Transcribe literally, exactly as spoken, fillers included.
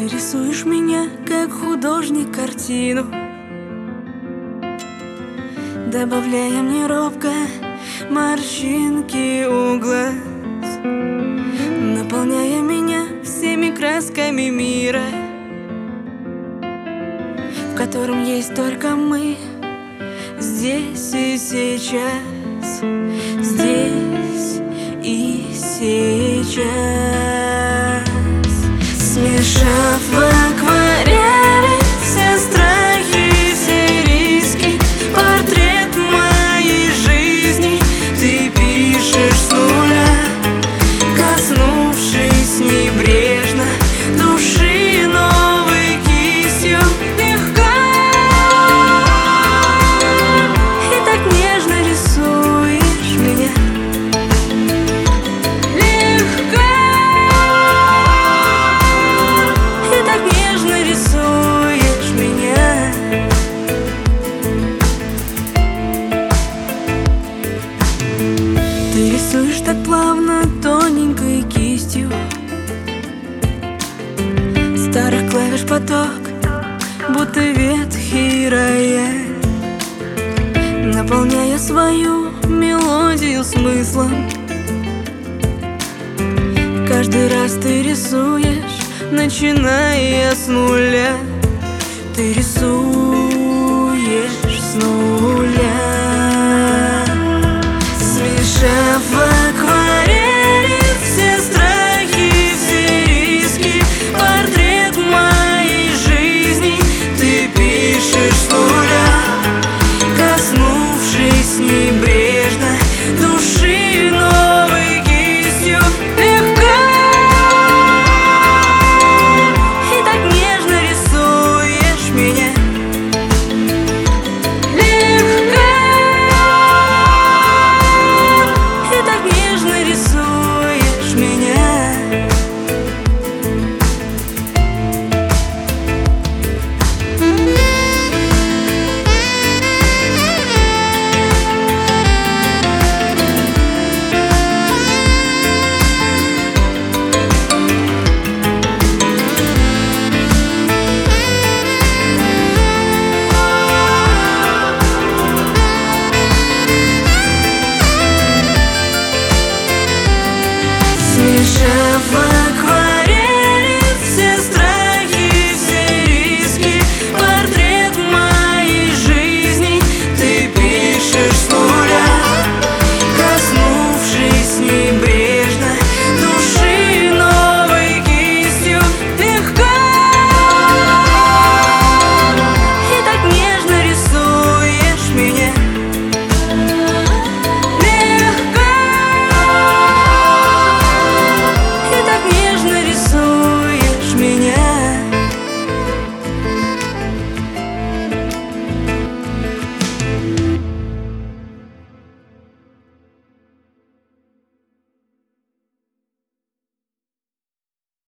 Ты рисуешь меня, как художник, картину, добавляя мне робко морщинки у глаз, наполняя меня всеми красками мира, в котором есть только мы, здесь и сейчас, здесь и сейчас. Смешав в акварели все страхи, все риски, портрет моей жизни ты пишешь с нуля, коснувшись небрежно души новой кистью легко, и так нежно рисуешь меня. Легко, и так нежно рисуешь меня. Ты рисуешь так плавно, тоненькой кистью, старых клавиш поток, будто ветхий рояль, наполняя свою мелодию смыслом. Каждый раз ты рисуешь, начиная с нуля. Ты рисуешь с нуля. Смешав в акварели все страхи, все риски, портрет моей жизни ты пишешь с нуля, коснувшись небрежно души новой кистью легко, и так нежно рисуешь меня. Легко, и так нежно рисуешь меня. Смешав